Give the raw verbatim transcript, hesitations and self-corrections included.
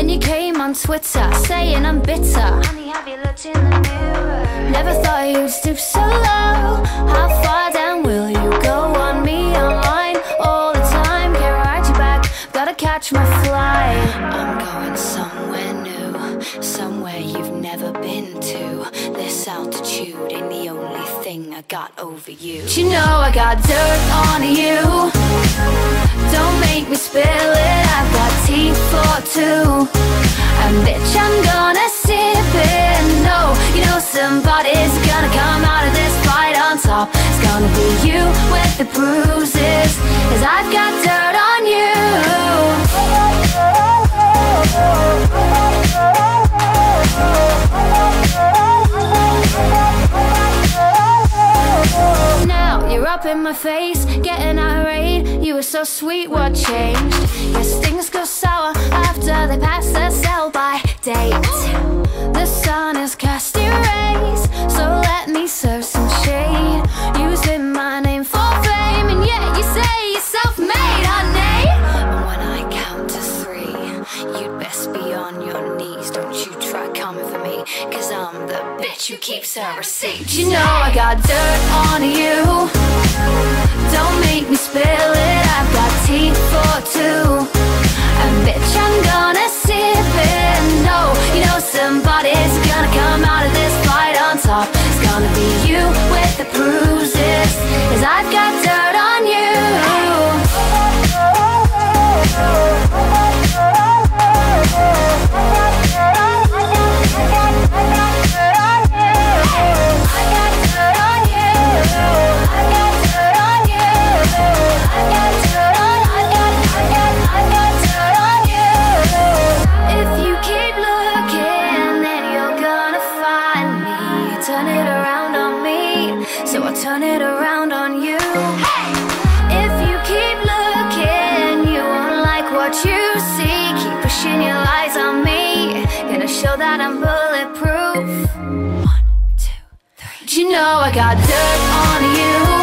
When you came on Twitter saying I'm bitter. Honey, have you looked in the mirror? Never thought you'd stoop so low. How far down will you go on me online all the time? Can't write you back, gotta catch my flight. I'm going somewhere new, somewhere you've never been to. This altitude ain't the only thing I got over you. Do you know I got dirt on you? Don't make me spill it, I've got teeth for two. And bitch, I'm gonna sip it. No, you know somebody's gonna come out of this fight on top. It's gonna be you with the bruises, 'cause I've got dirt on you. Now you're up in my face, getting irate. You were so sweet, what changed? Yes, things go sour after they pass the sell-by date. The sun is casting rays, so let me serve some shade. Using my name for fame, and yet you say you're self-made, honey. And when I count to three, you'd best be on your knees. Don't you try coming for me, 'cause I'm the bitch who keeps her receipts. You know I got dirt on you. Don't make me spill it, I've got teeth for two. And bitch, I'm gonna sip it. No, you know somebody's gonna come out of this fight on top. It's gonna be you with the bruises, 'cause I've got dirt on you. Turn it around on you. Hey! If you keep looking, you won't like what you see. Keep pushing your lies on me, gonna show that I'm bulletproof. One, two, three. Do you know I got dirt on you?